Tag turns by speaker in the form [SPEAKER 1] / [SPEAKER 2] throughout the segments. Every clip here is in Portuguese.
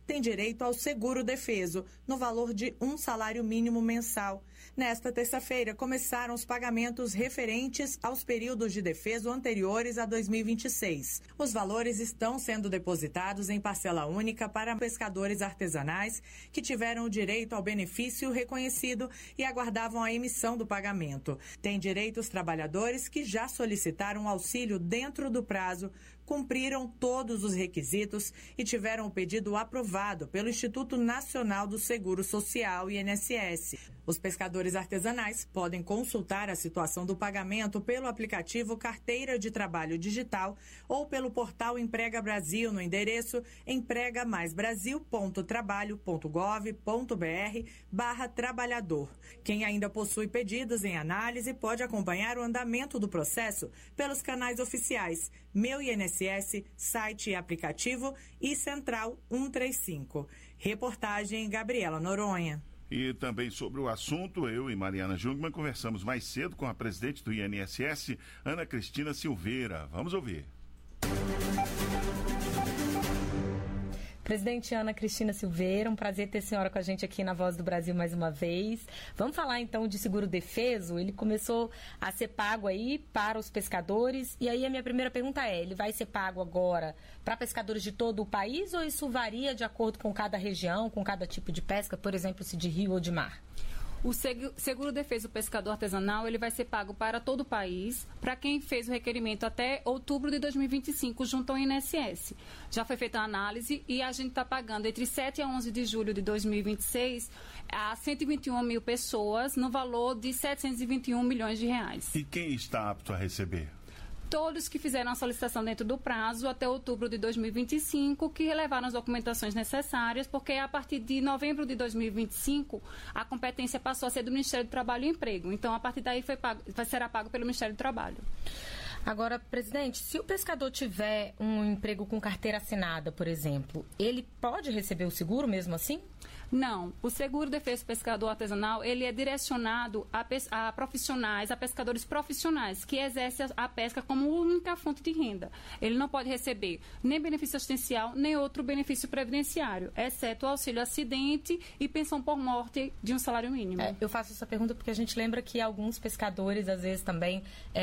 [SPEAKER 1] tem direito ao seguro-defeso, no valor de um salário mínimo mensal. Nesta terça-feira, começaram os pagamentos referentes aos períodos de defeso anteriores a 2026. Os valores estão sendo depositados em parcela única para pescadores artesanais que tiveram o direito ao benefício reconhecido e aguardavam a emissão do pagamento. Tem direito os trabalhadores que já solicitaram auxílio dentro do prazo, cumpriram todos os requisitos e tiveram o pedido aprovado pelo Instituto Nacional do Seguro Social, INSS. Os pescadores artesanais podem consultar a situação do pagamento pelo aplicativo Carteira de Trabalho Digital ou pelo portal Emprega Brasil no endereço empregamaisbrasil.gov.br/trabalhador. Quem ainda possui pedidos em análise pode acompanhar o andamento do processo pelos canais oficiais Meu INSS, site e aplicativo e Central 135. Reportagem Gabriela Noronha.
[SPEAKER 2] E também sobre o assunto, eu e Mariana Jungmann conversamos mais cedo com a presidente do INSS, Ana Cristina Silveira. Vamos ouvir.
[SPEAKER 3] Presidente Ana Cristina Silveira, um prazer ter a senhora com a gente aqui na Voz do Brasil mais uma vez. Vamos falar então de seguro-defeso. Ele começou a ser pago aí para os pescadores. E aí a minha primeira pergunta é, ele vai ser pago agora para pescadores de todo o país ou isso varia de acordo com cada região, com cada tipo de pesca, por exemplo, se de rio ou de mar?
[SPEAKER 4] O seguro-defeso pescador artesanal ele vai ser pago para todo o país, para quem fez o requerimento até outubro de 2025 junto ao INSS. Já foi feita a análise e a gente está pagando entre 7 a 11 de julho de 2026 a 121 mil pessoas no valor de 721 milhões de reais.
[SPEAKER 2] E quem está apto a receber?
[SPEAKER 4] Todos que fizeram a solicitação dentro do prazo até outubro de 2025, que levaram as documentações necessárias, porque a partir de novembro de 2025, a competência passou a ser do Ministério do Trabalho e Emprego. Então, a partir daí, será pago pelo Ministério do Trabalho.
[SPEAKER 3] Agora, presidente, se o pescador tiver um emprego com carteira assinada, por exemplo, ele pode receber o seguro mesmo assim?
[SPEAKER 4] Não. O seguro-defeso pescador artesanal, ele é direcionado a profissionais, a pescadores profissionais, que exercem a pesca como única fonte de renda. Ele não pode receber nem benefício assistencial, nem outro benefício previdenciário, exceto o auxílio acidente e pensão por morte de um salário mínimo.
[SPEAKER 3] Eu faço essa pergunta porque a gente lembra que alguns pescadores, às vezes, também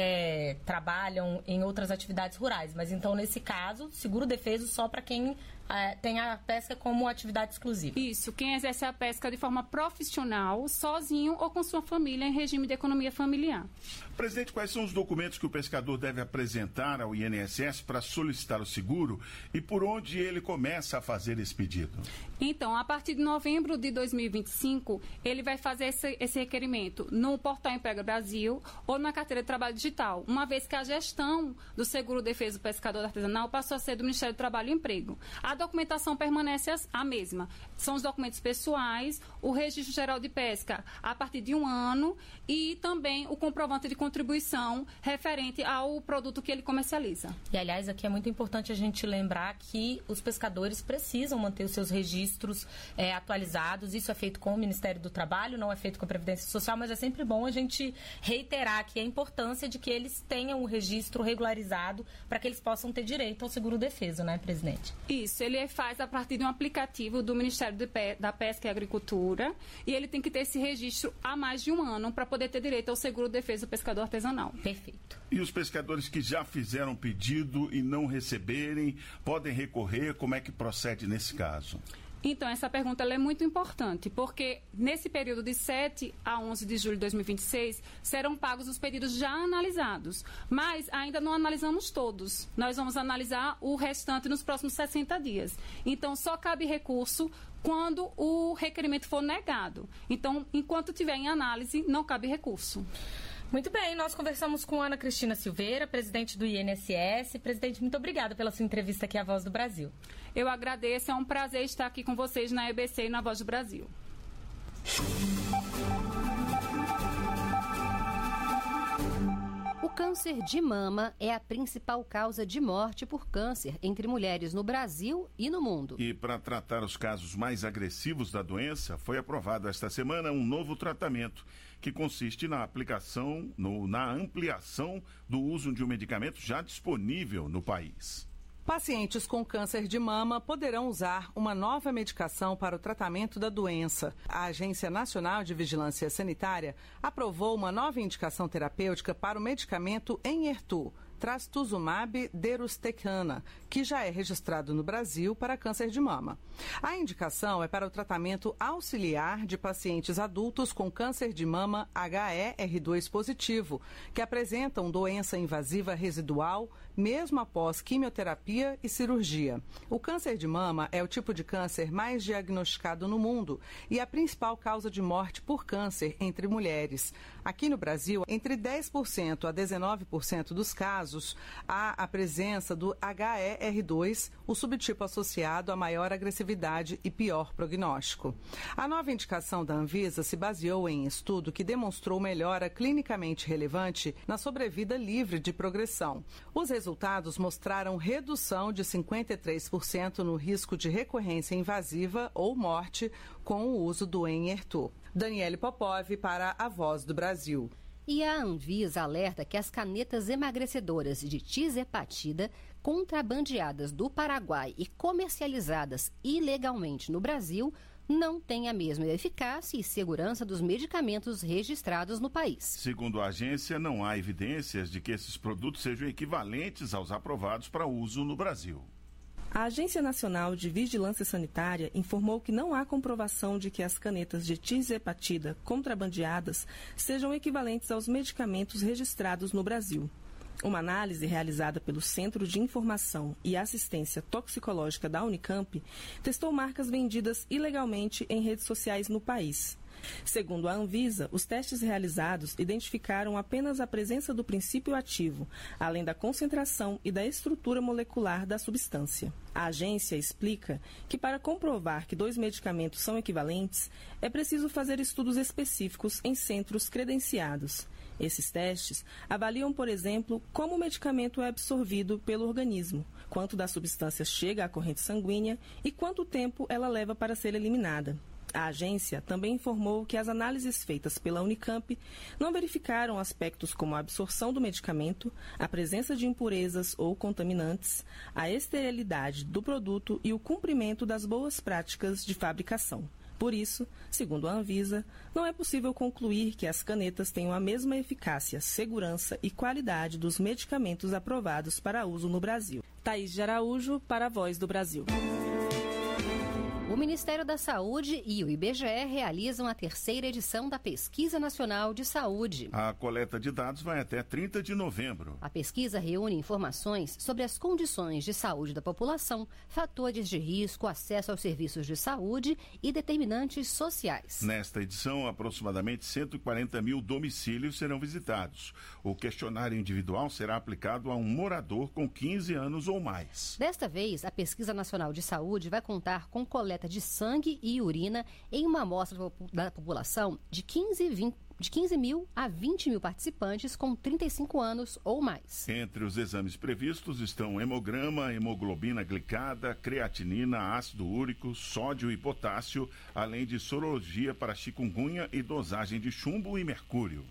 [SPEAKER 3] trabalham em outras atividades rurais. Mas, então, nesse caso, seguro-defeso só para quem tem a pesca como atividade exclusiva.
[SPEAKER 4] Isso. Quem exerce a pesca de forma profissional, sozinho ou com sua família em regime de economia familiar.
[SPEAKER 2] Presidente, quais são os documentos que o pescador deve apresentar ao INSS para solicitar o seguro e por onde ele começa a fazer esse pedido?
[SPEAKER 4] Então, a partir de novembro de 2025, ele vai fazer esse requerimento no portal Emprega Brasil ou na carteira de trabalho digital, uma vez que a gestão do seguro-defeso pescador artesanal passou a ser do Ministério do Trabalho e Emprego. A documentação permanece a mesma. São os documentos pessoais, o registro geral de pesca a partir de 1 ano e também o comprovante de contribuição referente ao produto que ele comercializa.
[SPEAKER 3] E, aliás, aqui é muito importante a gente lembrar que os pescadores precisam manter os seus registros atualizados. Isso é feito com o Ministério do Trabalho, não é feito com a Previdência Social, mas é sempre bom a gente reiterar aqui a importância de que eles tenham o registro regularizado para que eles possam ter direito ao seguro-defeso, né, presidente?
[SPEAKER 4] Isso, ele faz a partir de um aplicativo do Ministério da Pesca e Agricultura e ele tem que ter esse registro há mais de 1 ano para poder ter direito ao seguro-defeso pescador artesanal.
[SPEAKER 3] Perfeito.
[SPEAKER 2] E os pescadores que já fizeram pedido e não receberem, podem recorrer? Como é que procede nesse caso?
[SPEAKER 4] Então, essa pergunta ela é muito importante, porque nesse período de 7 a 11 de julho de 2026, serão pagos os pedidos já analisados, mas ainda não analisamos todos. Nós vamos analisar o restante nos próximos 60 dias. Então, só cabe recurso quando o requerimento for negado. Então, enquanto estiver em análise, não cabe recurso.
[SPEAKER 3] Muito bem, nós conversamos com Ana Cristina Silveira, presidente do INSS. Presidente, muito obrigada pela sua entrevista aqui à Voz do Brasil.
[SPEAKER 4] Eu agradeço, é um prazer estar aqui com vocês na EBC e na Voz do Brasil.
[SPEAKER 5] O câncer de mama é a principal causa de morte por câncer entre mulheres no Brasil e no mundo.
[SPEAKER 2] E para tratar os casos mais agressivos da doença, foi aprovado esta semana um novo tratamento que consiste na ampliação do uso de um medicamento já disponível no país.
[SPEAKER 6] Pacientes com câncer de mama poderão usar uma nova medicação para o tratamento da doença. A Agência Nacional de Vigilância Sanitária aprovou uma nova indicação terapêutica para o medicamento Enhertu, trastuzumab deruxtecan, que já é registrado no Brasil para câncer de mama. A indicação é para o tratamento auxiliar de pacientes adultos com câncer de mama HER2 positivo, que apresentam doença invasiva residual, mesmo após quimioterapia e cirurgia. O câncer de mama é o tipo de câncer mais diagnosticado no mundo e a principal causa de morte por câncer entre mulheres. Aqui no Brasil, entre 10% a 19% dos casos, há a presença do HER2, o subtipo associado a maior agressividade e pior prognóstico. A nova indicação da Anvisa se baseou em estudo que demonstrou melhora clinicamente relevante na sobrevida livre de progressão. Os resultados mostraram redução de 53% no risco de recorrência invasiva ou morte com o uso do Enhertu. Daniele Popov para a Voz do Brasil.
[SPEAKER 5] E a Anvisa alerta que as canetas emagrecedoras de tizepatida, contrabandeadas do Paraguai e comercializadas ilegalmente no Brasil, não têm a mesma eficácia e segurança dos medicamentos registrados no país.
[SPEAKER 2] Segundo a agência, não há evidências de que esses produtos sejam equivalentes aos aprovados para uso no Brasil.
[SPEAKER 7] A Agência Nacional de Vigilância Sanitária informou que não há comprovação de que as canetas de tizepatida contrabandeadas sejam equivalentes aos medicamentos registrados no Brasil. Uma análise realizada pelo Centro de Informação e Assistência Toxicológica da Unicamp testou marcas vendidas ilegalmente em redes sociais no país. Segundo a Anvisa, os testes realizados identificaram apenas a presença do princípio ativo, além da concentração e da estrutura molecular da substância. A agência explica que para comprovar que dois medicamentos são equivalentes, é preciso fazer estudos específicos em centros credenciados. Esses testes avaliam, por exemplo, como o medicamento é absorvido pelo organismo, quanto da substância chega à corrente sanguínea e quanto tempo ela leva para ser eliminada. A agência também informou que as análises feitas pela Unicamp não verificaram aspectos como a absorção do medicamento, a presença de impurezas ou contaminantes, a esterilidade do produto e o cumprimento das boas práticas de fabricação. Por isso, segundo a Anvisa, não é possível concluir que as canetas tenham a mesma eficácia, segurança e qualidade dos medicamentos aprovados para uso no Brasil. Thaís de Araújo, para a Voz do Brasil.
[SPEAKER 5] O Ministério da Saúde e o IBGE realizam a terceira edição da Pesquisa Nacional de Saúde.
[SPEAKER 2] A coleta de dados vai até 30 de novembro.
[SPEAKER 5] A pesquisa reúne informações sobre as condições de saúde da população, fatores de risco, acesso aos serviços de saúde e determinantes sociais.
[SPEAKER 2] Nesta edição, aproximadamente 140 mil domicílios serão visitados. O questionário individual será aplicado a um morador com 15 anos ou mais.
[SPEAKER 5] Desta vez, a Pesquisa Nacional de Saúde vai contar com coleta de sangue e urina em uma amostra da população de 15 mil a 20 mil participantes com 35 anos ou mais.
[SPEAKER 2] Entre os exames previstos estão hemograma, hemoglobina glicada, creatinina, ácido úrico, sódio e potássio, além de sorologia para chikungunya e dosagem de chumbo e mercúrio.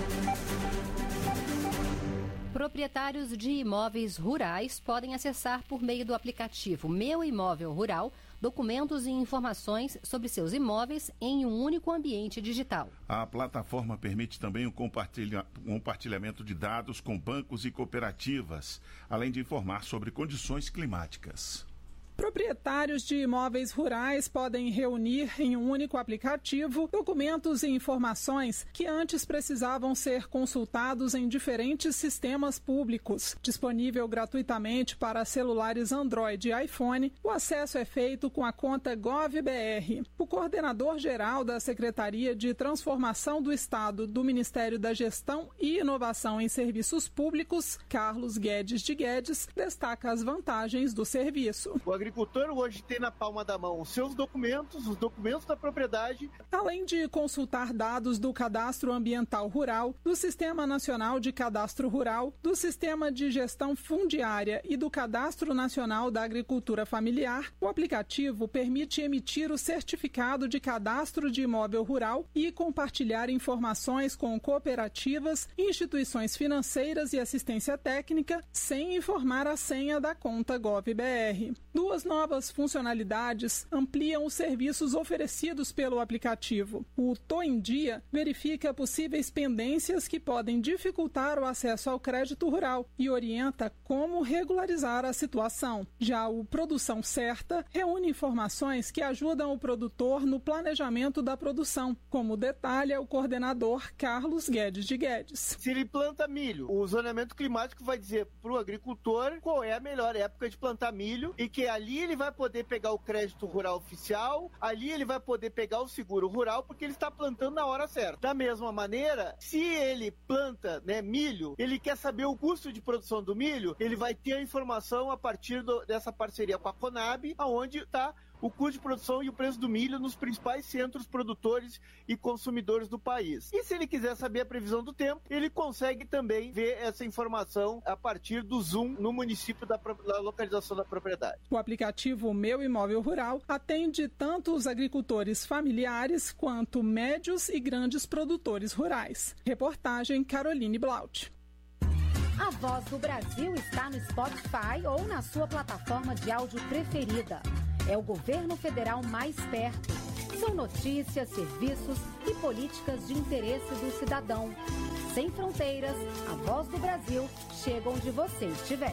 [SPEAKER 5] Proprietários de imóveis rurais podem acessar por meio do aplicativo Meu Imóvel Rural documentos e informações sobre seus imóveis em um único ambiente digital.
[SPEAKER 2] A plataforma permite também o compartilhamento de dados com bancos e cooperativas, além de informar sobre condições climáticas.
[SPEAKER 8] Proprietários de imóveis rurais podem reunir em um único aplicativo documentos e informações que antes precisavam ser consultados em diferentes sistemas públicos. Disponível gratuitamente para celulares Android e iPhone, o acesso é feito com a conta GovBR. O coordenador-geral da Secretaria de Transformação do Estado do Ministério da Gestão e Inovação em Serviços Públicos, Carlos Guedes de Guedes, destaca as vantagens do serviço.
[SPEAKER 9] O agricultor hoje tem na palma da mão os seus documentos, os documentos da propriedade.
[SPEAKER 8] Além de consultar dados do Cadastro Ambiental Rural, do Sistema Nacional de Cadastro Rural, do Sistema de Gestão Fundiária e do Cadastro Nacional da Agricultura Familiar, o aplicativo permite emitir o certificado de cadastro de imóvel rural e compartilhar informações com cooperativas, instituições financeiras e assistência técnica, sem informar a senha da conta GovBR. Duas novas funcionalidades ampliam os serviços oferecidos pelo aplicativo. O Tô em Dia verifica possíveis pendências que podem dificultar o acesso ao crédito rural e orienta como regularizar a situação. Já o Produção Certa reúne informações que ajudam o produtor no planejamento da produção, como detalha o coordenador Carlos Guedes de Guedes.
[SPEAKER 9] Se ele planta milho, o zoneamento climático vai dizer para o agricultor qual é a melhor época de plantar milho e que ali ele vai poder pegar o crédito rural oficial, ali ele vai poder pegar o seguro rural, porque ele está plantando na hora certa. Da mesma maneira, se ele planta milho, ele quer saber o custo de produção do milho, ele vai ter a informação a partir dessa parceria com a Conab, aonde está o custo de produção e o preço do milho nos principais centros produtores e consumidores do país. E se ele quiser saber a previsão do tempo, ele consegue também ver essa informação a partir do Zoom no município da localização da propriedade.
[SPEAKER 8] O aplicativo Meu Imóvel Rural atende tanto os agricultores familiares quanto médios e grandes produtores rurais. Reportagem Caroline Blaut.
[SPEAKER 10] A Voz do Brasil está no Spotify ou na sua plataforma de áudio preferida. É o governo federal mais perto. São notícias, serviços e políticas de interesse do cidadão. Sem fronteiras, a Voz do Brasil chega onde você estiver.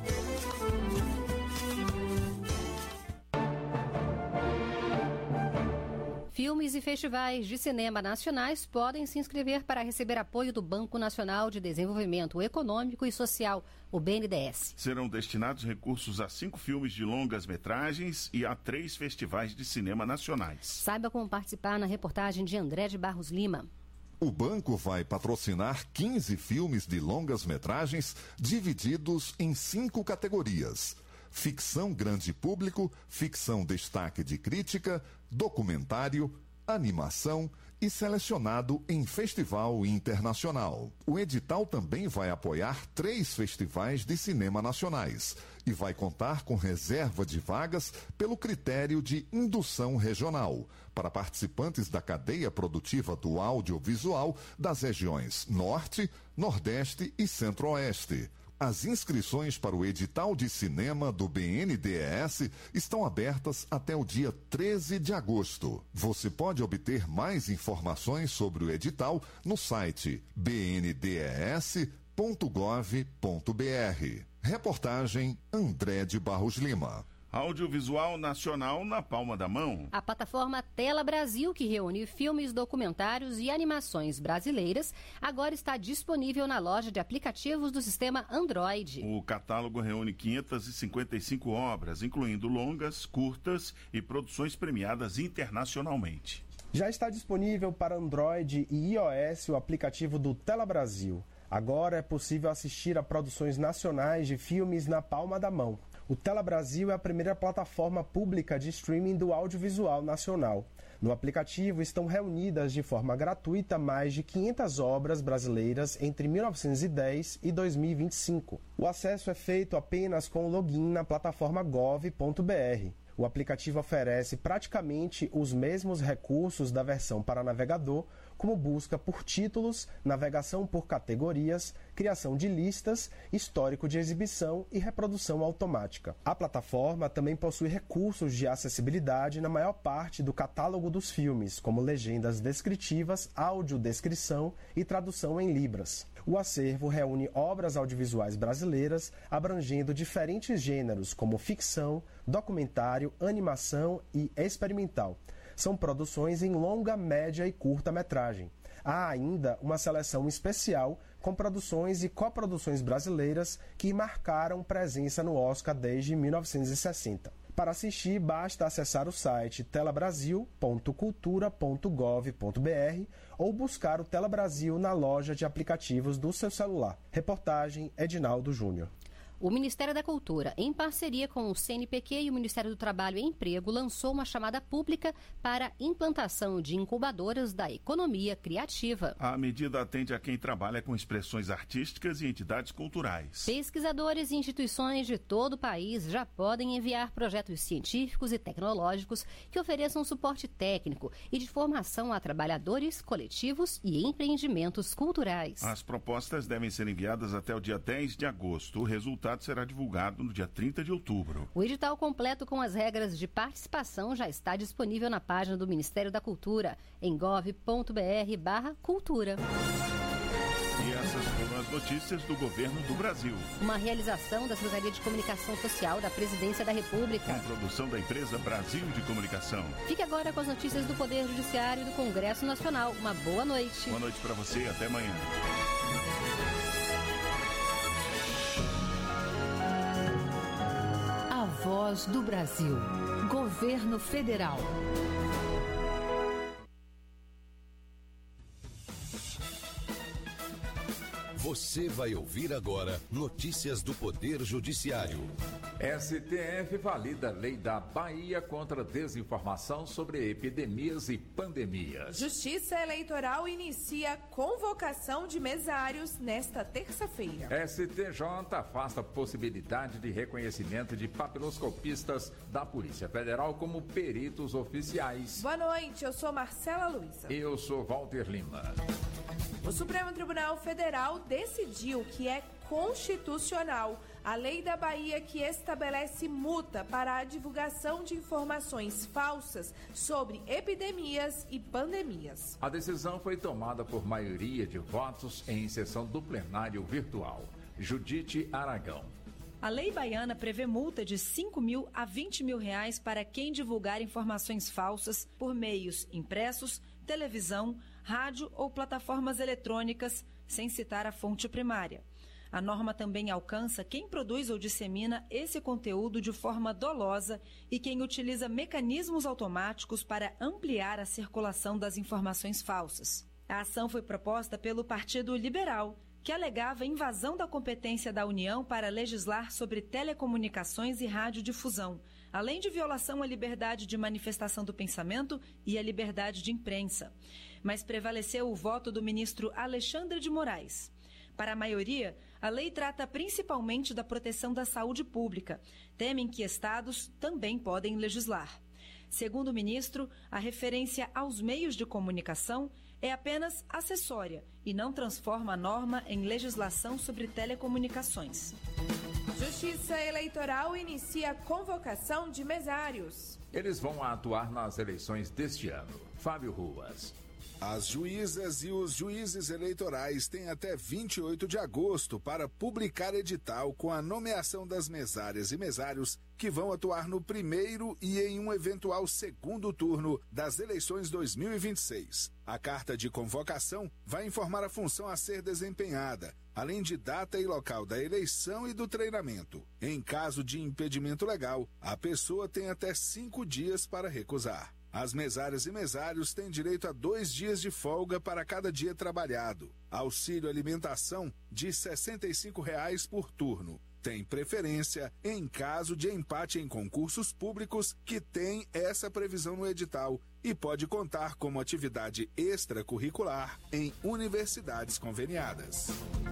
[SPEAKER 5] Filmes e festivais de cinema nacionais podem se inscrever para receber apoio do Banco Nacional de Desenvolvimento Econômico e Social, o BNDES.
[SPEAKER 2] Serão destinados recursos a 5 filmes de longas-metragens e a 3 festivais de cinema nacionais.
[SPEAKER 5] Saiba como participar na reportagem de André de Barros Lima.
[SPEAKER 11] O banco vai patrocinar 15 filmes de longas-metragens divididos em 5 categorias: ficção grande público, ficção destaque de crítica, documentário, animação e selecionado em festival internacional. O edital também vai apoiar 3 festivais de cinema nacionais e vai contar com reserva de vagas pelo critério de indução regional para participantes da cadeia produtiva do audiovisual das regiões Norte, Nordeste e Centro-Oeste. As inscrições para o edital de cinema do BNDES estão abertas até o dia 13 de agosto. Você pode obter mais informações sobre o edital no site bndes.gov.br. Reportagem André de Barros Lima.
[SPEAKER 2] Audiovisual nacional na palma da mão.
[SPEAKER 5] A plataforma Tela Brasil, que reúne filmes, documentários e animações brasileiras, agora está disponível na loja de aplicativos do sistema Android.
[SPEAKER 2] O catálogo reúne 555 obras, incluindo longas, curtas e produções premiadas internacionalmente.
[SPEAKER 12] Já está disponível para Android e iOS o aplicativo do Tela Brasil. Agora é possível assistir a produções nacionais de filmes na palma da mão. O Tela Brasil é a primeira plataforma pública de streaming do audiovisual nacional. No aplicativo estão reunidas de forma gratuita mais de 500 obras brasileiras entre 1910 e 2025. O acesso é feito apenas com o login na plataforma gov.br. O aplicativo oferece praticamente os mesmos recursos da versão para navegador, como busca por títulos, navegação por categorias, criação de listas, histórico de exibição e reprodução automática. A plataforma também possui recursos de acessibilidade na maior parte do catálogo dos filmes, como legendas descritivas, audiodescrição e tradução em libras. O acervo reúne obras audiovisuais brasileiras abrangendo diferentes gêneros, como ficção, documentário, animação e experimental. São produções em longa, média e curta-metragem. Há ainda uma seleção especial com produções e coproduções brasileiras que marcaram presença no Oscar desde 1960. Para assistir, basta acessar o site telabrasil.cultura.gov.br ou buscar o Tela Brasil na loja de aplicativos do seu celular. Reportagem Edinaldo Júnior.
[SPEAKER 5] O Ministério da Cultura, em parceria com o CNPq e o Ministério do Trabalho e Emprego, lançou uma chamada pública para implantação de incubadoras da economia criativa.
[SPEAKER 2] A medida atende a quem trabalha com expressões artísticas e entidades culturais.
[SPEAKER 5] Pesquisadores e instituições de todo o país já podem enviar projetos científicos e tecnológicos que ofereçam suporte técnico e de formação a trabalhadores, coletivos e empreendimentos culturais.
[SPEAKER 2] As propostas devem ser enviadas até o dia 10 de agosto. O resultado será divulgado no dia 30 de outubro.
[SPEAKER 5] O edital completo com as regras de participação já está disponível na página do Ministério da Cultura, em gov.br/cultura.
[SPEAKER 2] E essas foram as notícias do Governo do Brasil.
[SPEAKER 5] Uma realização da Secretaria de Comunicação Social da Presidência da República.
[SPEAKER 2] Com produção da empresa Brasil de Comunicação.
[SPEAKER 5] Fique agora com as notícias do Poder Judiciário e do Congresso Nacional. Uma boa noite.
[SPEAKER 2] Boa noite para você e até amanhã.
[SPEAKER 10] A Voz do Brasil. Governo Federal.
[SPEAKER 13] Você vai ouvir agora notícias do Poder Judiciário.
[SPEAKER 14] STF valida a lei da Bahia contra desinformação sobre epidemias e pandemias.
[SPEAKER 15] Justiça Eleitoral inicia convocação de mesários nesta terça-feira.
[SPEAKER 14] STJ afasta a possibilidade de reconhecimento de papiloscopistas da Polícia Federal como peritos oficiais.
[SPEAKER 15] Boa noite, eu sou Marcela Luiza.
[SPEAKER 14] Eu sou Walter Lima.
[SPEAKER 15] O Supremo Tribunal Federal decidiu que é constitucional a lei da Bahia que estabelece multa para a divulgação de informações falsas sobre epidemias e pandemias.
[SPEAKER 14] A decisão foi tomada por maioria de votos em sessão do plenário virtual. Judite Aragão.
[SPEAKER 16] A lei baiana prevê multa de R$ 5.000 a R$ 20.000 para quem divulgar informações falsas por meios impressos, televisão, rádio ou plataformas eletrônicas, sem citar a fonte primária. A norma também alcança quem produz ou dissemina esse conteúdo de forma dolosa e quem utiliza mecanismos automáticos para ampliar a circulação das informações falsas. A ação foi proposta pelo Partido Liberal, que alegava invasão da competência da União para legislar sobre telecomunicações e radiodifusão, além de violação à liberdade de manifestação do pensamento e à liberdade de imprensa. Mas prevaleceu o voto do ministro Alexandre de Moraes. Para a maioria, a lei trata principalmente da proteção da saúde pública. Temem que estados também podem legislar. Segundo o ministro, a referência aos meios de comunicação é apenas acessória e não transforma a norma em legislação sobre telecomunicações.
[SPEAKER 15] Justiça Eleitoral inicia a convocação de mesários.
[SPEAKER 14] Eles vão atuar nas eleições deste ano. Fábio Ruas.
[SPEAKER 17] As juízas e os juízes eleitorais têm até 28 de agosto para publicar edital com a nomeação das mesárias e mesários que vão atuar no primeiro e em um eventual segundo turno das eleições 2026. A carta de convocação vai informar a função a ser desempenhada, além de data e local da eleição e do treinamento. Em caso de impedimento legal, a pessoa tem até 5 dias para recusar. As mesárias e mesários têm direito a 2 dias de folga para cada dia trabalhado. Auxílio alimentação de R$ 65,00 por turno. Tem preferência em caso de empate em concursos públicos que tem essa previsão no edital e pode contar como atividade extracurricular em universidades conveniadas.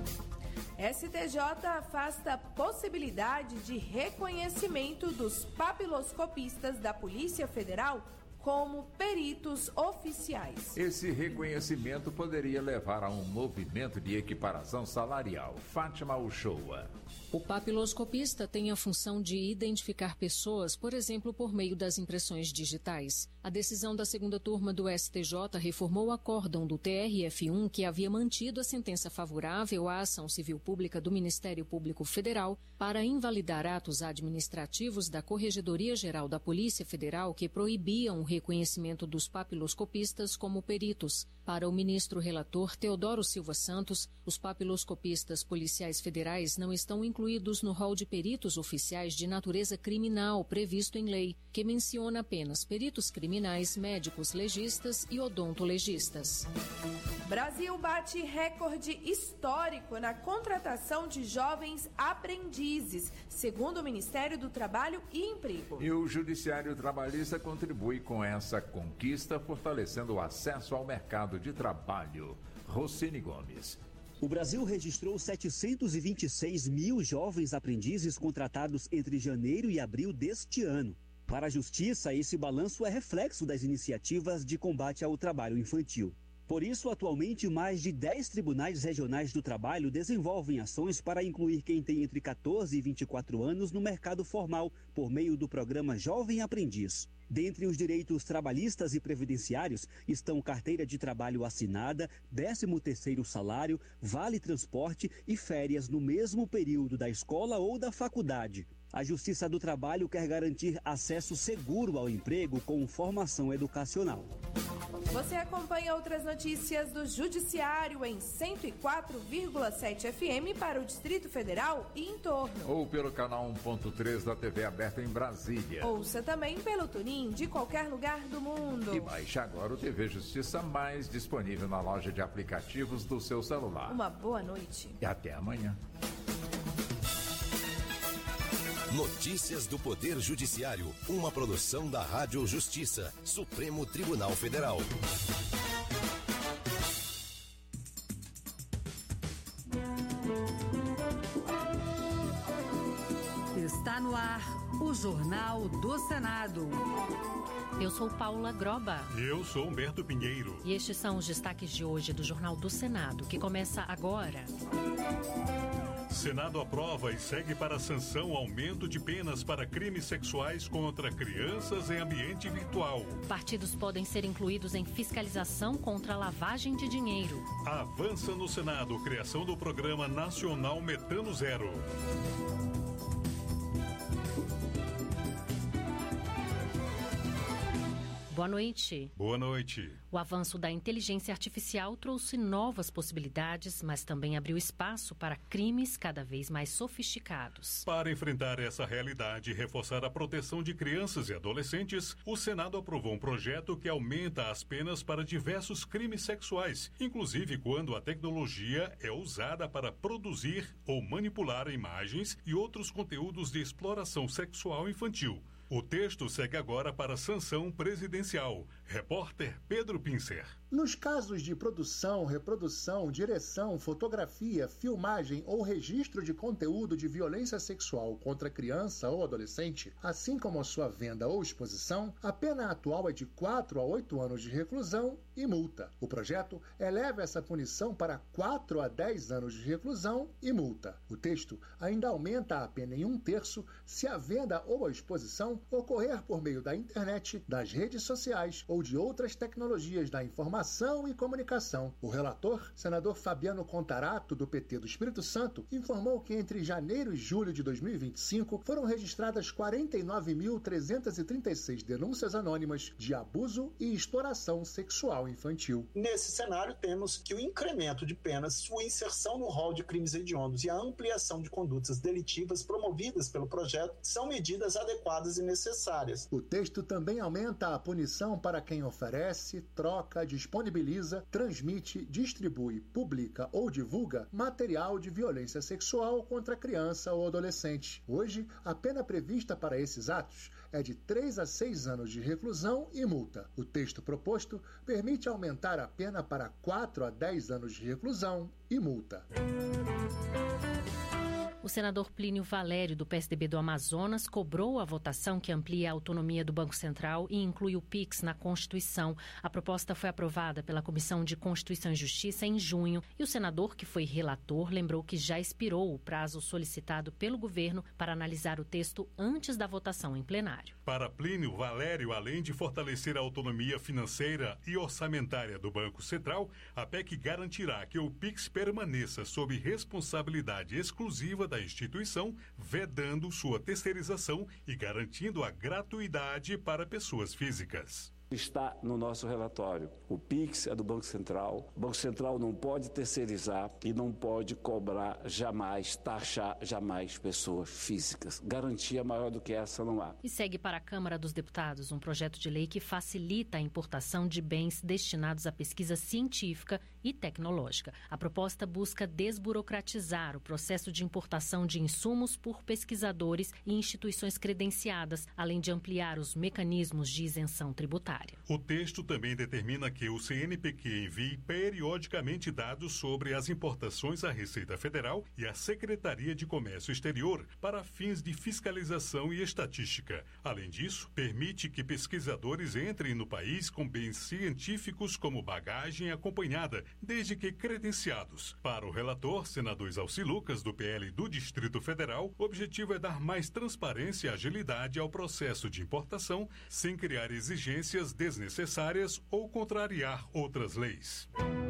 [SPEAKER 15] STJ afasta a possibilidade de reconhecimento dos papiloscopistas da Polícia Federal como peritos oficiais.
[SPEAKER 14] Esse reconhecimento poderia levar a um movimento de equiparação salarial. Fátima Uchoa.
[SPEAKER 18] O papiloscopista tem a função de identificar pessoas, por exemplo, por meio das impressões digitais. A decisão da segunda turma do STJ reformou o acórdão do TRF1 que havia mantido a sentença favorável à ação civil pública do Ministério Público Federal para invalidar atos administrativos da Corregedoria Geral da Polícia Federal que proibiam o reconhecimento dos papiloscopistas como peritos. Para o ministro relator Teodoro Silva Santos, os papiloscopistas policiais federais não estão incluídos no rol de peritos oficiais de natureza criminal previsto em lei, que menciona apenas peritos criminais, médicos legistas e odontolegistas.
[SPEAKER 15] Brasil bate recorde histórico na contratação de jovens aprendizes, segundo o Ministério do Trabalho e Emprego.
[SPEAKER 14] E o Judiciário Trabalhista contribui com essa conquista, fortalecendo o acesso ao mercado de trabalho. Rocine Gomes.
[SPEAKER 19] O Brasil registrou 726 mil jovens aprendizes contratados entre janeiro e abril deste ano. Para a Justiça, esse balanço é reflexo das iniciativas de combate ao trabalho infantil. Por isso, atualmente, mais de 10 tribunais regionais do trabalho desenvolvem ações para incluir quem tem entre 14 e 24 anos no mercado formal, por meio do programa Jovem Aprendiz. Dentre os direitos trabalhistas e previdenciários estão carteira de trabalho assinada, 13º salário, vale transporte e férias no mesmo período da escola ou da faculdade. A Justiça do Trabalho quer garantir acesso seguro ao emprego com formação educacional.
[SPEAKER 15] Você acompanha outras notícias do Judiciário em 104,7 FM para o Distrito Federal e em torno.
[SPEAKER 14] Ou pelo canal 1.3 da TV aberta em Brasília.
[SPEAKER 15] Ouça também pelo TuneIn de qualquer lugar do mundo.
[SPEAKER 14] E baixe agora o TV Justiça Mais, disponível na loja de aplicativos do seu celular.
[SPEAKER 15] Uma boa noite.
[SPEAKER 14] E até amanhã.
[SPEAKER 13] Notícias do Poder Judiciário, uma produção da Rádio Justiça, Supremo Tribunal Federal.
[SPEAKER 20] Está no ar o Jornal do Senado.
[SPEAKER 3] Eu sou Paula Groba.
[SPEAKER 21] Eu sou Humberto Pinheiro.
[SPEAKER 3] E estes são os destaques de hoje do Jornal do Senado, que começa agora.
[SPEAKER 21] Senado aprova e segue para a sanção aumento de penas para crimes sexuais contra crianças em ambiente virtual.
[SPEAKER 3] Partidos podem ser incluídos em fiscalização contra a lavagem de dinheiro.
[SPEAKER 21] Avança no Senado criação do Programa Nacional Metano Zero.
[SPEAKER 3] Boa noite.
[SPEAKER 21] Boa noite.
[SPEAKER 3] O avanço da inteligência artificial trouxe novas possibilidades, mas também abriu espaço para crimes cada vez mais sofisticados.
[SPEAKER 21] Para enfrentar essa realidade e reforçar a proteção de crianças e adolescentes, o Senado aprovou um projeto que aumenta as penas para diversos crimes sexuais, inclusive quando a tecnologia é usada para produzir ou manipular imagens e outros conteúdos de exploração sexual infantil. O texto segue agora para sanção presidencial. Repórter Pedro Pincer.
[SPEAKER 22] Nos casos de produção, reprodução, direção, fotografia, filmagem ou registro de conteúdo de violência sexual contra criança ou adolescente, assim como a sua venda ou exposição, a pena atual é de 4 a 8 anos de reclusão e multa. O projeto eleva essa punição para 4 a 10 anos de reclusão e multa. O texto ainda aumenta a pena em 1/3 se a venda ou a exposição ocorrer por meio da internet, das redes sociais ou de outras tecnologias da informação e comunicação. O relator, senador Fabiano Contarato, do PT do Espírito Santo, informou que entre janeiro e julho de 2025 foram registradas 49.336 denúncias anônimas de abuso e exploração sexual infantil.
[SPEAKER 23] Nesse cenário, temos que o incremento de penas, sua inserção no rol de crimes hediondos e a ampliação de condutas delitivas promovidas pelo projeto são medidas adequadas e necessárias.
[SPEAKER 22] O texto também aumenta a punição para quem oferece, troca, disponibiliza, transmite, distribui, publica ou divulga material de violência sexual contra criança ou adolescente. Hoje, a pena prevista para esses atos é de 3 a 6 anos de reclusão e multa. O texto proposto permite aumentar a pena para 4 a 10 anos de reclusão e multa.
[SPEAKER 3] O senador Plínio Valério, do PSDB do Amazonas, cobrou a votação que amplia a autonomia do Banco Central e inclui o PIX na Constituição. A proposta foi aprovada pela Comissão de Constituição e Justiça em junho e o senador, que foi relator, lembrou que já expirou o prazo solicitado pelo governo para analisar o texto antes da votação em plenário.
[SPEAKER 21] Para Plínio Valério, além de fortalecer a autonomia financeira e orçamentária do Banco Central, a PEC garantirá que o PIX permaneça sob responsabilidade exclusiva da instituição, vedando sua terceirização e garantindo a gratuidade para pessoas físicas.
[SPEAKER 1] está no nosso relatório. O PIX é do Banco Central. O Banco Central não pode terceirizar e não pode cobrar jamais, taxar jamais pessoas físicas. Garantia maior do que essa não há.
[SPEAKER 18] E segue para a Câmara dos Deputados um projeto de lei que facilita a importação de bens destinados à pesquisa científica e tecnológica. A proposta busca desburocratizar o processo de importação de insumos por pesquisadores e instituições credenciadas, além de ampliar os mecanismos de isenção tributária.
[SPEAKER 21] O texto também determina que o CNPq envie periodicamente dados sobre as importações à Receita Federal e à Secretaria de Comércio Exterior para fins de fiscalização e estatística. Além disso, permite que pesquisadores entrem no país com bens científicos como bagagem acompanhada, desde que credenciados. Para o relator, senador Exalci Lucas, do PL do Distrito Federal, o objetivo é dar mais transparência e agilidade ao processo de importação, sem criar exigências desnecessárias ou contrariar outras leis.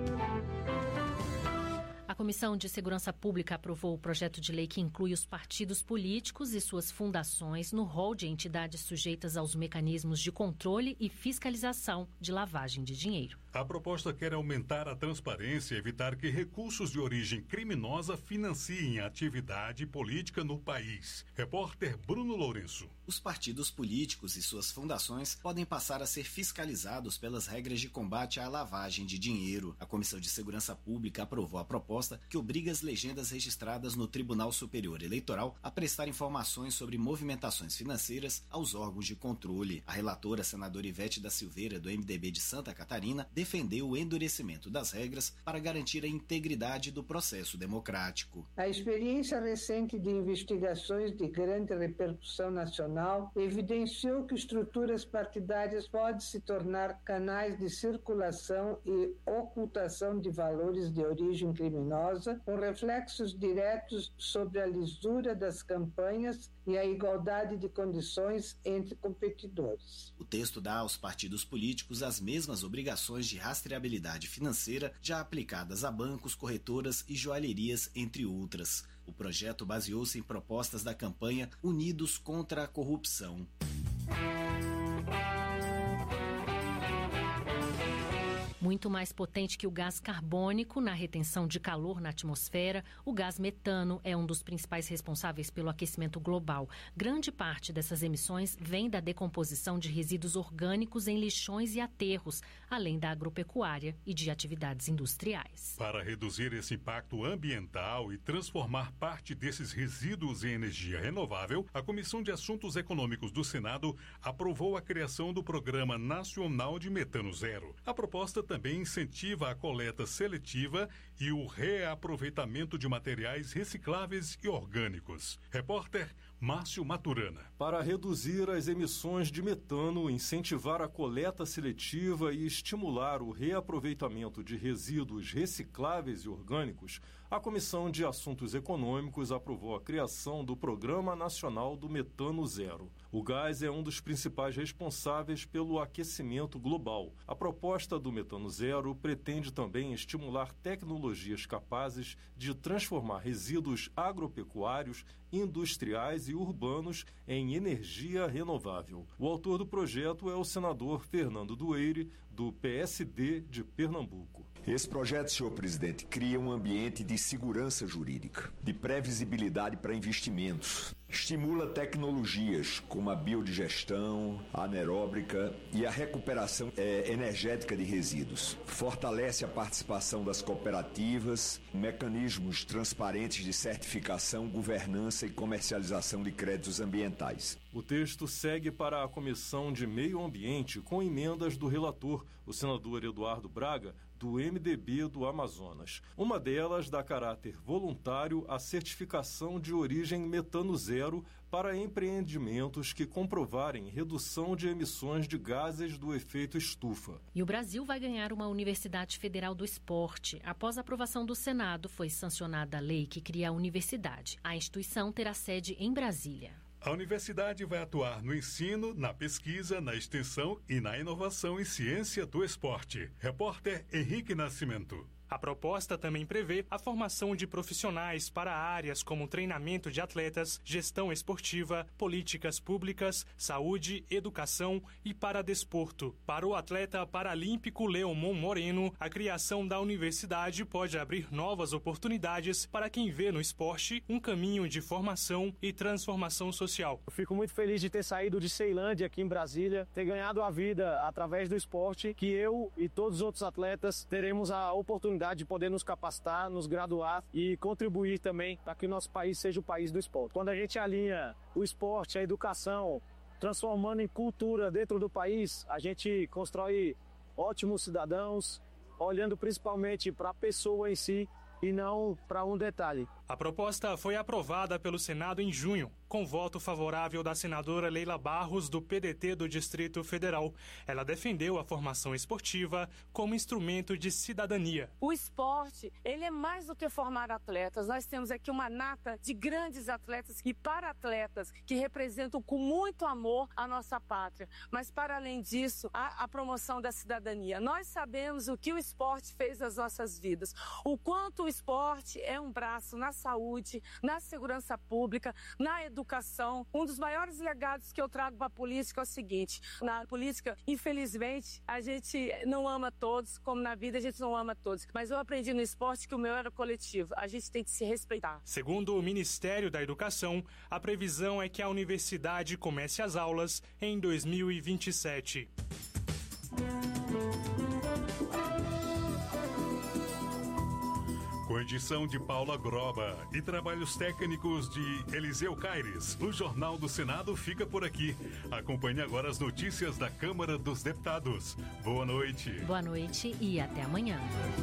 [SPEAKER 18] A Comissão de Segurança Pública aprovou o projeto de lei que inclui os partidos políticos e suas fundações no rol de entidades sujeitas aos mecanismos de controle e fiscalização de lavagem de dinheiro.
[SPEAKER 21] A proposta quer aumentar a transparência e evitar que recursos de origem criminosa financiem a atividade política no país. Repórter Bruno Lourenço.
[SPEAKER 4] Os partidos políticos e suas fundações podem passar a ser fiscalizados pelas regras de combate à lavagem de dinheiro. A Comissão de Segurança Pública aprovou a proposta que obriga as legendas registradas no Tribunal Superior Eleitoral a prestar informações sobre movimentações financeiras aos órgãos de controle. A relatora, senadora Ivete da Silveira, do MDB de Santa Catarina, defendeu o endurecimento das regras para garantir a integridade do processo democrático.
[SPEAKER 6] A experiência recente de investigações de grande repercussão nacional evidenciou que estruturas partidárias podem se tornar canais de circulação e ocultação de valores de origem criminosa, com reflexos diretos sobre a lisura das campanhas e a igualdade de condições entre competidores.
[SPEAKER 4] O texto dá aos partidos políticos as mesmas obrigações de rastreabilidade financeira já aplicadas a bancos, corretoras e joalherias, entre outras. O projeto baseou-se em propostas da campanha Unidos contra a Corrupção.
[SPEAKER 18] Muito mais potente que o gás carbônico na retenção de calor na atmosfera, o gás metano é um dos principais responsáveis pelo aquecimento global. Grande parte dessas emissões vem da decomposição de resíduos orgânicos em lixões e aterros, além da agropecuária e de atividades industriais.
[SPEAKER 21] Para reduzir esse impacto ambiental e transformar parte desses resíduos em energia renovável, a Comissão de Assuntos Econômicos do Senado aprovou a criação do Programa Nacional de Metano Zero. A proposta também incentiva a coleta seletiva e o reaproveitamento de materiais recicláveis e orgânicos. Repórter Márcio Maturana.
[SPEAKER 24] Para reduzir as emissões de metano, incentivar a coleta seletiva e estimular o reaproveitamento de resíduos recicláveis e orgânicos, a Comissão de Assuntos Econômicos aprovou a criação do Programa Nacional do Metano Zero. O gás é um dos principais responsáveis pelo aquecimento global. A proposta do Metano Zero pretende também estimular tecnologias capazes de transformar resíduos agropecuários, industriais e urbanos em energia renovável. O autor do projeto é o senador Fernando Dueire, do PSD de Pernambuco.
[SPEAKER 25] Esse projeto, senhor presidente, cria um ambiente de segurança jurídica, de previsibilidade para investimentos, estimula tecnologias como a biodigestão, a anaeróbica e a recuperação energética de resíduos, fortalece a participação das cooperativas, mecanismos transparentes de certificação, governança e comercialização de créditos ambientais.
[SPEAKER 24] O texto segue para a Comissão de Meio Ambiente com emendas do relator, o senador Eduardo Braga, do MDB do Amazonas. Uma delas dá caráter voluntário à certificação de origem metano zero para empreendimentos que comprovarem redução de emissões de gases do efeito estufa.
[SPEAKER 18] E o Brasil vai ganhar uma Universidade Federal do Esporte. Após a aprovação do Senado, foi sancionada a lei que cria a universidade. A instituição terá sede em Brasília.
[SPEAKER 21] A universidade vai atuar no ensino, na pesquisa, na extensão e na inovação em ciência do esporte. Repórter Henrique Nascimento.
[SPEAKER 7] A proposta também prevê a formação de profissionais para áreas como treinamento de atletas, gestão esportiva, políticas públicas, saúde, educação e para desporto. Para o atleta paralímpico Leomon Moreno, a criação da universidade pode abrir novas oportunidades para quem vê no esporte um caminho de formação e transformação social.
[SPEAKER 8] Eu fico muito feliz de ter saído de Ceilândia aqui em Brasília, ter ganhado a vida através do esporte, que eu e todos os outros atletas teremos a oportunidade de poder nos capacitar, nos graduar e contribuir também para que o nosso país seja o país do esporte. Quando a gente alinha o esporte, a educação, transformando em cultura dentro do país, a gente constrói ótimos cidadãos, olhando principalmente para a pessoa em si e não para um detalhe.
[SPEAKER 7] A proposta foi aprovada pelo Senado em junho, com voto favorável da senadora Leila Barros, do PDT do Distrito Federal. Ela defendeu a formação esportiva como instrumento de cidadania.
[SPEAKER 9] O esporte, ele é mais do que formar atletas. Nós temos aqui uma nata de grandes atletas e para-atletas que representam com muito amor a nossa pátria. Mas, para além disso, a promoção da cidadania. Nós sabemos o que o esporte fez nas nossas vidas, o quanto o esporte é um braço na saúde, na segurança pública, na educação. Um dos maiores legados que eu trago para a política é o seguinte: na política, infelizmente, a gente não ama todos, como na vida a gente não ama todos. Mas eu aprendi no esporte que o meu era coletivo. A gente tem que se respeitar.
[SPEAKER 7] Segundo o Ministério da Educação, a previsão é que a universidade comece as aulas em 2027.
[SPEAKER 21] Com edição de Paula Groba e trabalhos técnicos de Eliseu Caires, o Jornal do Senado fica por aqui. Acompanhe agora as notícias da Câmara dos Deputados. Boa noite.
[SPEAKER 5] Boa noite e até amanhã.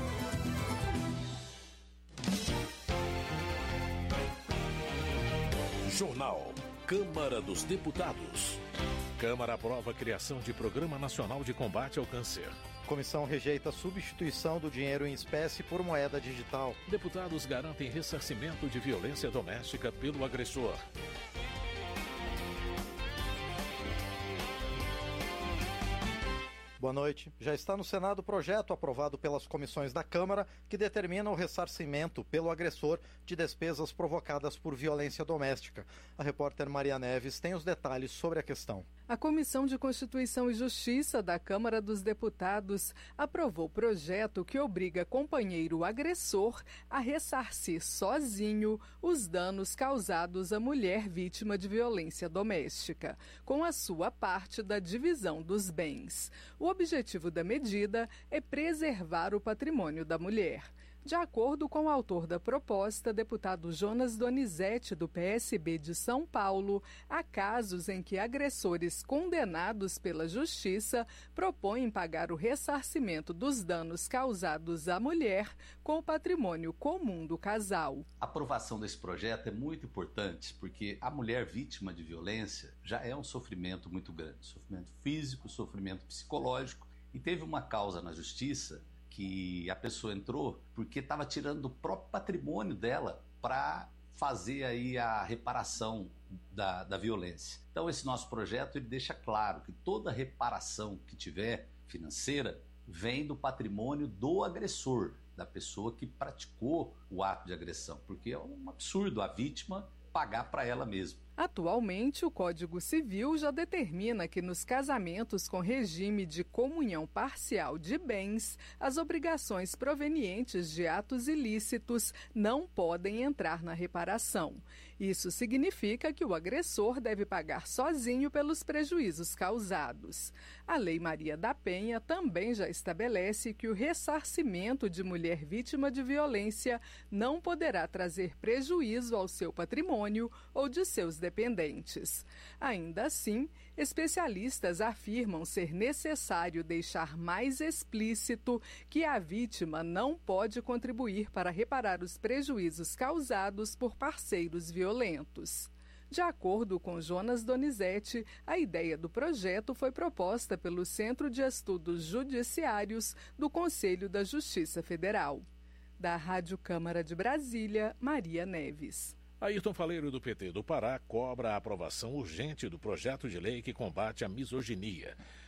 [SPEAKER 11] Jornal Câmara dos Deputados. Câmara aprova a criação de Programa Nacional de Combate ao Câncer.
[SPEAKER 12] Comissão rejeita a substituição do dinheiro em espécie por moeda digital.
[SPEAKER 11] Deputados garantem ressarcimento de violência doméstica pelo agressor.
[SPEAKER 12] Boa noite. Já está no Senado o projeto aprovado pelas comissões da Câmara que determina o ressarcimento pelo agressor de despesas provocadas por violência doméstica. A repórter Maria Neves tem os detalhes sobre a questão.
[SPEAKER 26] A Comissão de Constituição e Justiça da Câmara dos Deputados aprovou o projeto que obriga companheiro agressor a ressarcir sozinho os danos causados à mulher vítima de violência doméstica, com a sua parte da divisão dos bens. O objetivo da medida é preservar o patrimônio da mulher. De acordo com o autor da proposta, deputado Jonas Donizete, do PSB de São Paulo, há casos em que agressores condenados pela Justiça propõem pagar o ressarcimento dos danos causados à mulher com o patrimônio comum do casal.
[SPEAKER 27] A aprovação desse projeto é muito importante porque a mulher vítima de violência já é um sofrimento muito grande, sofrimento físico, sofrimento psicológico, e teve uma causa na Justiça que a pessoa entrou porque estava tirando do próprio patrimônio dela para fazer aí a reparação da violência. Então esse nosso projeto ele deixa claro que toda reparação que tiver financeira vem do patrimônio do agressor, da pessoa que praticou o ato de agressão, porque é um absurdo a vítima pagar para ela mesma.
[SPEAKER 26] Atualmente, o Código Civil já determina que nos casamentos com regime de comunhão parcial de bens, as obrigações provenientes de atos ilícitos não podem entrar na reparação. Isso significa que o agressor deve pagar sozinho pelos prejuízos causados. A Lei Maria da Penha também já estabelece que o ressarcimento de mulher vítima de violência não poderá trazer prejuízo ao seu patrimônio ou de seus dependentes. Ainda assim, especialistas afirmam ser necessário deixar mais explícito que a vítima não pode contribuir para reparar os prejuízos causados por parceiros violentos. De acordo com Jonas Donizete, a ideia do projeto foi proposta pelo Centro de Estudos Judiciários do Conselho da Justiça Federal. Da Rádio Câmara de Brasília, Maria Neves.
[SPEAKER 11] Ayrton Faleiro, do PT do Pará, cobra a aprovação urgente do projeto de lei que combate a misoginia.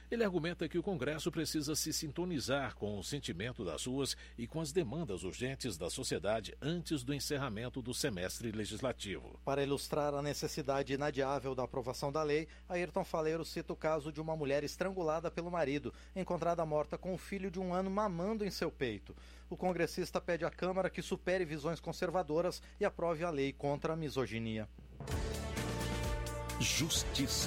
[SPEAKER 11] Ele argumenta que o Congresso precisa se sintonizar com o sentimento das ruas e com as demandas urgentes da sociedade antes do encerramento do semestre legislativo.
[SPEAKER 12] Para ilustrar a necessidade inadiável da aprovação da lei, Ayrton Faleiro cita o caso de uma mulher estrangulada pelo marido, encontrada morta com um filho de 1 ano mamando em seu peito. O congressista pede à Câmara que supere visões conservadoras e aprove a lei contra a misoginia.
[SPEAKER 11] Justiça.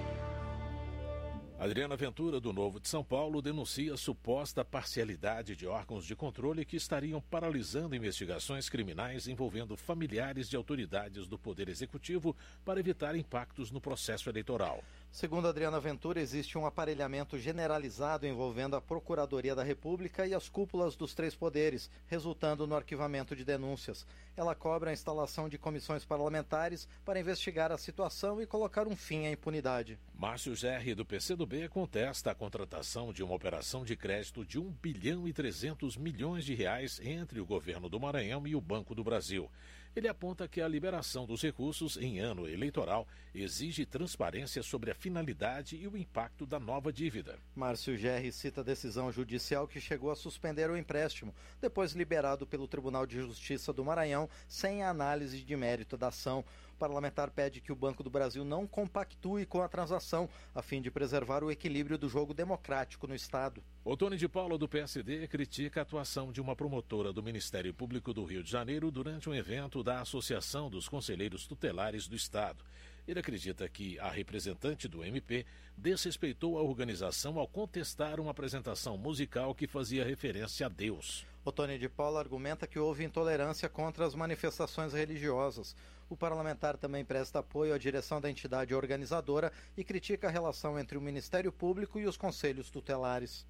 [SPEAKER 11] Adriana Ventura, do Novo de São Paulo, denuncia suposta parcialidade de órgãos de controle que estariam paralisando investigações criminais envolvendo familiares de autoridades do Poder Executivo para evitar impactos no processo eleitoral.
[SPEAKER 12] Segundo Adriana Ventura, existe um aparelhamento generalizado envolvendo a Procuradoria da República e as cúpulas dos 3 poderes, resultando no arquivamento de denúncias. Ela cobra a instalação de comissões parlamentares para investigar a situação e colocar um fim à impunidade.
[SPEAKER 11] Márcio Gerri, do PCdoB, contesta a contratação de uma operação de crédito de R$ 1,3 bilhão entre o governo do Maranhão e o Banco do Brasil. Ele aponta que a liberação dos recursos em ano eleitoral exige transparência sobre a finalidade e o impacto da nova dívida.
[SPEAKER 12] Márcio Gerri cita a decisão judicial que chegou a suspender o empréstimo, depois liberado pelo Tribunal de Justiça do Maranhão, sem a análise de mérito da ação. O parlamentar pede que o Banco do Brasil não compactue com a transação, a fim de preservar o equilíbrio do jogo democrático no Estado.
[SPEAKER 11] Otônio de Paula, do PSD, critica a atuação de uma promotora do Ministério Público do Rio de Janeiro durante um evento da Associação dos Conselheiros Tutelares do Estado. Ele acredita que a representante do MP desrespeitou a organização ao contestar uma apresentação musical que fazia referência a Deus.
[SPEAKER 12] Otônio de Paula argumenta que houve intolerância contra as manifestações religiosas. O parlamentar também presta apoio à direção da entidade organizadora e critica a relação entre o Ministério Público e os conselhos tutelares.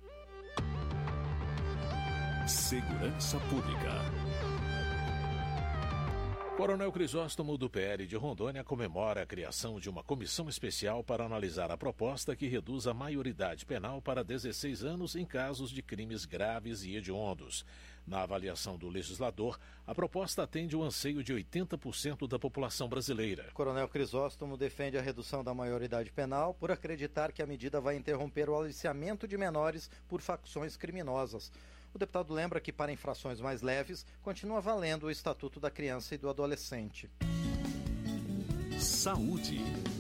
[SPEAKER 11] Segurança Pública. Coronel Crisóstomo, do PL de Rondônia, comemora a criação de uma comissão especial para analisar a proposta que reduz a maioridade penal para 16 anos em casos de crimes graves e hediondos. Na avaliação do legislador, a proposta atende o anseio de 80% da população brasileira.
[SPEAKER 12] Coronel Crisóstomo defende a redução da maioridade penal por acreditar que a medida vai interromper o aliciamento de menores por facções criminosas. O deputado lembra que, para infrações mais leves, continua valendo o Estatuto da Criança e do Adolescente.
[SPEAKER 11] Saúde.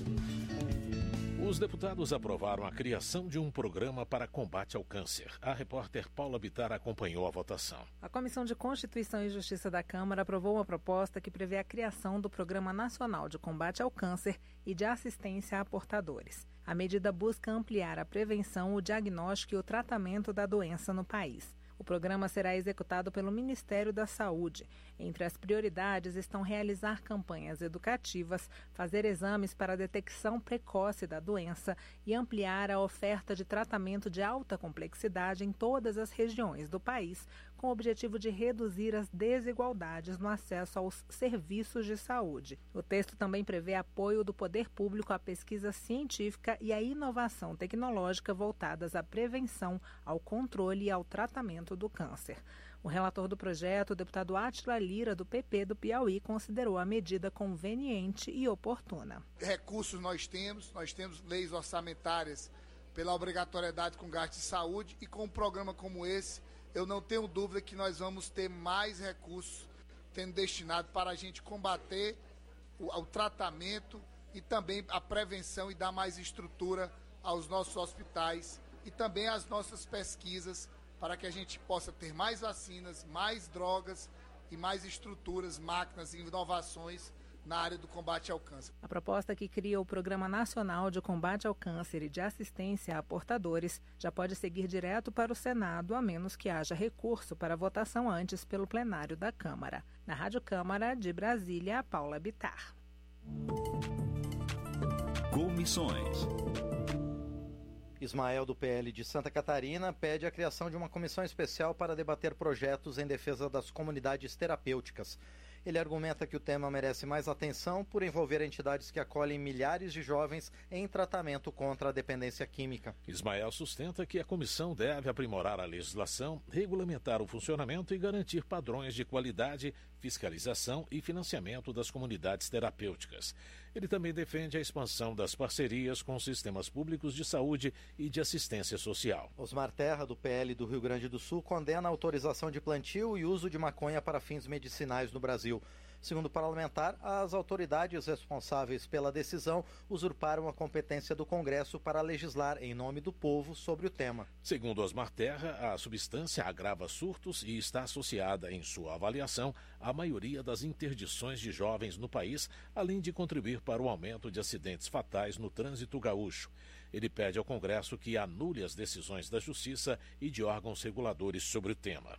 [SPEAKER 11] Os deputados aprovaram a criação de um programa para combate ao câncer. A repórter Paula Bittar acompanhou a votação.
[SPEAKER 2] A Comissão de Constituição e Justiça da Câmara aprovou uma proposta que prevê a criação do Programa Nacional de Combate ao Câncer e de Assistência a Portadores. A medida busca ampliar a prevenção, o diagnóstico e o tratamento da doença no país. O programa será executado pelo Ministério da Saúde. Entre as prioridades estão realizar campanhas educativas, fazer exames para a detecção precoce da doença e ampliar a oferta de tratamento de alta complexidade em todas as regiões do país, com o objetivo de reduzir as desigualdades no acesso aos serviços de saúde. O texto também prevê apoio do poder público à pesquisa científica e à inovação tecnológica voltadas à prevenção, ao controle e ao tratamento do câncer. O relator do projeto, o deputado Átila Lira, do PP do Piauí, considerou a medida conveniente e oportuna.
[SPEAKER 10] Recursos nós temos leis orçamentárias pela obrigatoriedade com gasto de saúde e com um programa como esse, eu não tenho dúvida que nós vamos ter mais recursos sendo destinados para a gente combater o tratamento e também a prevenção e dar mais estrutura aos nossos hospitais e também às nossas pesquisas para que a gente possa ter mais vacinas, mais drogas e mais estruturas, máquinas e inovações na área do combate ao câncer.
[SPEAKER 2] A proposta que cria o Programa Nacional de Combate ao Câncer e de Assistência a Portadores já pode seguir direto para o Senado, a menos que haja recurso para votação antes pelo plenário da Câmara. Na Rádio Câmara de Brasília, Paula Bittar.
[SPEAKER 11] Comissões.
[SPEAKER 12] Ismael, do PL de Santa Catarina, pede a criação de uma comissão especial para debater projetos em defesa das comunidades terapêuticas. Ele argumenta que o tema merece mais atenção por envolver entidades que acolhem milhares de jovens em tratamento contra a dependência química.
[SPEAKER 11] Ismael sustenta que a comissão deve aprimorar a legislação, regulamentar o funcionamento e garantir padrões de qualidade, fiscalização e financiamento das comunidades terapêuticas. Ele também defende a expansão das parcerias com sistemas públicos de saúde e de assistência social.
[SPEAKER 12] Osmar Terra, do PL do Rio Grande do Sul, condena a autorização de plantio e uso de maconha para fins medicinais no Brasil. Segundo o parlamentar, as autoridades responsáveis pela decisão usurparam a competência do Congresso para legislar em nome do povo sobre o tema.
[SPEAKER 11] Segundo Osmar Terra, a substância agrava surtos e está associada, em sua avaliação, à maioria das interdições de jovens no país, além de contribuir para o aumento de acidentes fatais no trânsito gaúcho. Ele pede ao Congresso que anule as decisões da Justiça e de órgãos reguladores sobre o tema.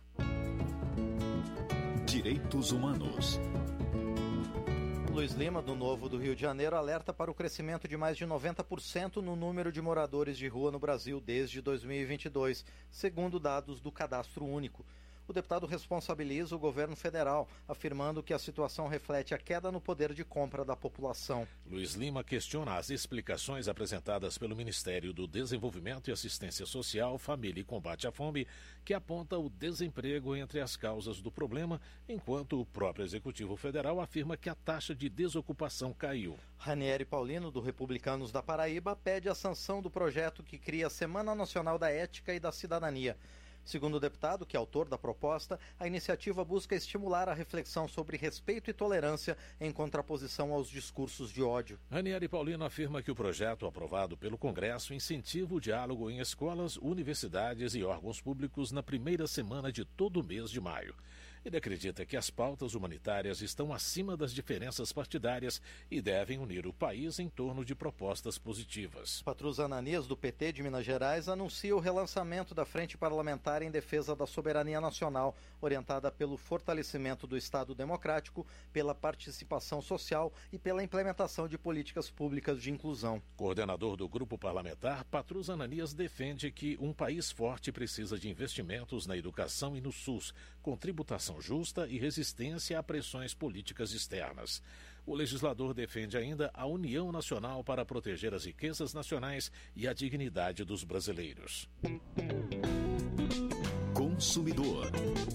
[SPEAKER 13] Direitos Humanos.
[SPEAKER 12] Luiz Lima, do Novo do Rio de Janeiro, alerta para o crescimento de mais de 90% no número de moradores de rua no Brasil desde 2022, segundo dados do Cadastro Único. O deputado responsabiliza o governo federal, afirmando que a situação reflete a queda no poder de compra da população.
[SPEAKER 11] Luiz Lima questiona as explicações apresentadas pelo Ministério do Desenvolvimento e Assistência Social, Família e Combate à Fome, que aponta o desemprego entre as causas do problema, enquanto o próprio Executivo Federal afirma que a taxa de desocupação caiu.
[SPEAKER 12] Ranieri Paulino, do Republicanos da Paraíba, pede a sanção do projeto que cria a Semana Nacional da Ética e da Cidadania. Segundo o deputado, que é autor da proposta, a iniciativa busca estimular a reflexão sobre respeito e tolerância em contraposição aos discursos de ódio.
[SPEAKER 11] Ranieri Paulino afirma que o projeto aprovado pelo Congresso incentiva o diálogo em escolas, universidades e órgãos públicos na primeira semana de todo o mês de maio. Ele acredita que as pautas humanitárias estão acima das diferenças partidárias e devem unir o país em torno de propostas positivas.
[SPEAKER 12] Patrus Ananias, do PT de Minas Gerais, anuncia o relançamento da Frente Parlamentar em Defesa da Soberania Nacional, orientada pelo fortalecimento do Estado Democrático, pela participação social e pela implementação de políticas públicas de inclusão.
[SPEAKER 11] Coordenador do grupo parlamentar, Patrus Ananias defende que um país forte precisa de investimentos na educação e no SUS, com tributação justa e resistência a pressões políticas externas. O legislador defende ainda a união nacional para proteger as riquezas nacionais e a dignidade dos brasileiros.
[SPEAKER 13] Consumidor.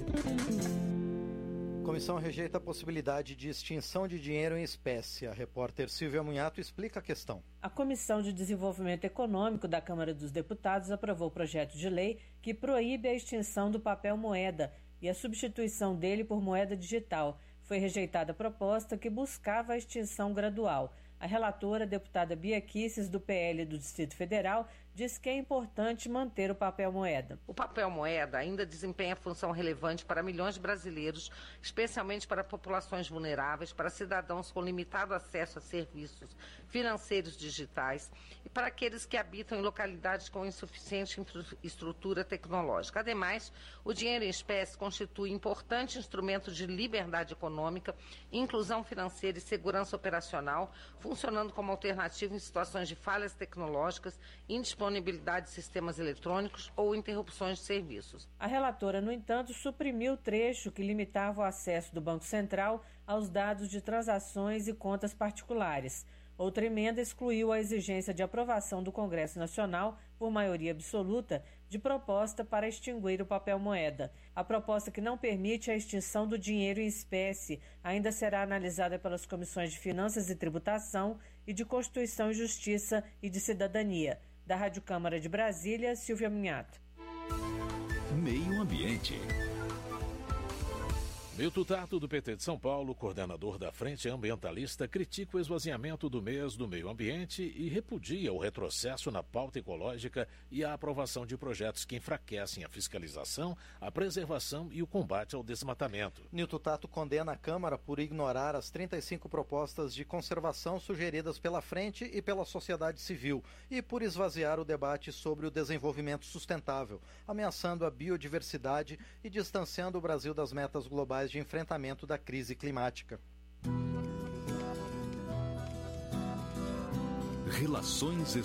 [SPEAKER 12] Comissão rejeita a possibilidade de extinção de dinheiro em espécie. A repórter Silvia Munhato explica a questão.
[SPEAKER 14] A Comissão de Desenvolvimento Econômico da Câmara dos Deputados aprovou o projeto de lei que proíbe a extinção do papel moeda e a substituição dele por moeda digital. Foi rejeitada a proposta que buscava a extinção gradual. A relatora, deputada Bia Kicis, do PL do Distrito Federal, diz que é importante manter o papel moeda.
[SPEAKER 15] O papel moeda ainda desempenha função relevante para milhões de brasileiros, especialmente para populações vulneráveis, para cidadãos com limitado acesso a serviços financeiros digitais e para aqueles que habitam em localidades com insuficiente estrutura tecnológica. Ademais, o dinheiro em espécie constitui importante instrumento de liberdade econômica, inclusão financeira e segurança operacional, funcionando como alternativa em situações de falhas tecnológicas, indisponibilidade de sistemas eletrônicos ou interrupções de serviços.
[SPEAKER 14] A relatora, no entanto, suprimiu o trecho que limitava o acesso do Banco Central aos dados de transações e contas particulares. Outra emenda excluiu a exigência de aprovação do Congresso Nacional, por maioria absoluta, de proposta para extinguir o papel moeda. A proposta que não permite a extinção do dinheiro em espécie ainda será analisada pelas comissões de Finanças e Tributação e de Constituição e Justiça e de Cidadania. Da Rádio Câmara de Brasília, Silvia Munhato.
[SPEAKER 13] Meio Ambiente.
[SPEAKER 11] Milton Tato, do PT de São Paulo, coordenador da Frente Ambientalista, critica o esvaziamento do mês do meio ambiente e repudia o retrocesso na pauta ecológica e a aprovação de projetos que enfraquecem a fiscalização, a preservação e o combate ao desmatamento.
[SPEAKER 12] Milton Tato condena a Câmara por ignorar as 35 propostas de conservação sugeridas pela Frente e pela sociedade civil e por esvaziar o debate sobre o desenvolvimento sustentável, ameaçando a biodiversidade e distanciando o Brasil das metas globais de enfrentamento da crise climática.
[SPEAKER 13] Relações